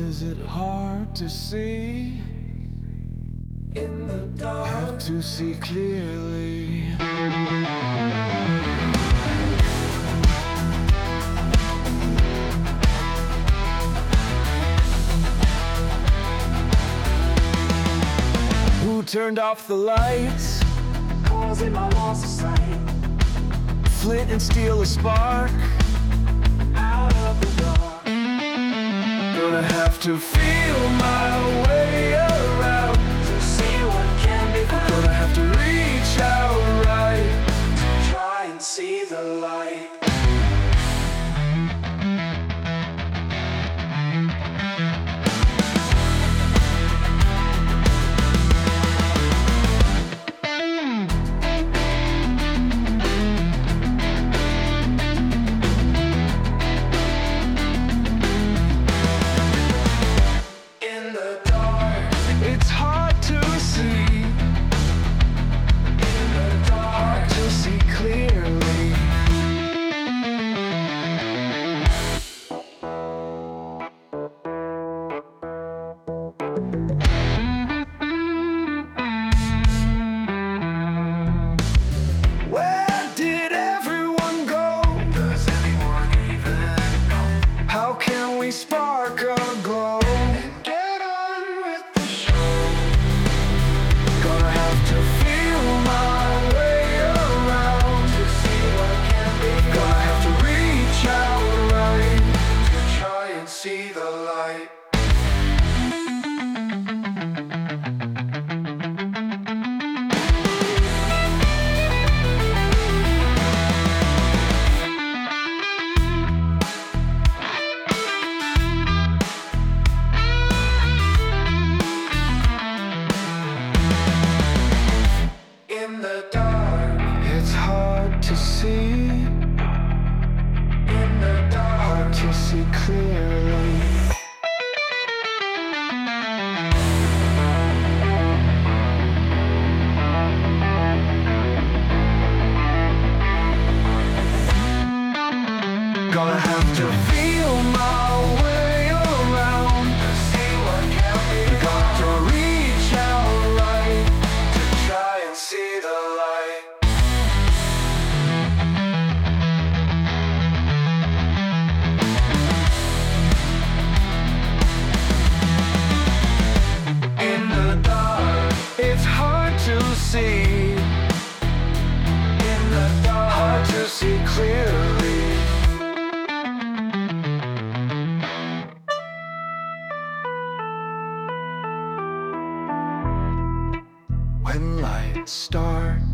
Is it hard to see? In the dark, have to see clearly. Who turned off the lights, causing my loss of sight? Flint and steel, a spark out of the dark. Gonna have to feel my way around to see what can be found. Gonna have to reach out right to try and see the light. Where did everyone go? Does anyone even know? How can we spark a glow and get on with the show? Gonna have to feel my way around to see what can be. Gonna have to reach out right to try and see the light. In the dark, it's hard to see. In the dark, hard to see clearly. Gonna have to feel my way around to see what can be. Got to reach out right to try and see the light. In the dark, it's hard to see. In the dark, hard to see clearly. When lights start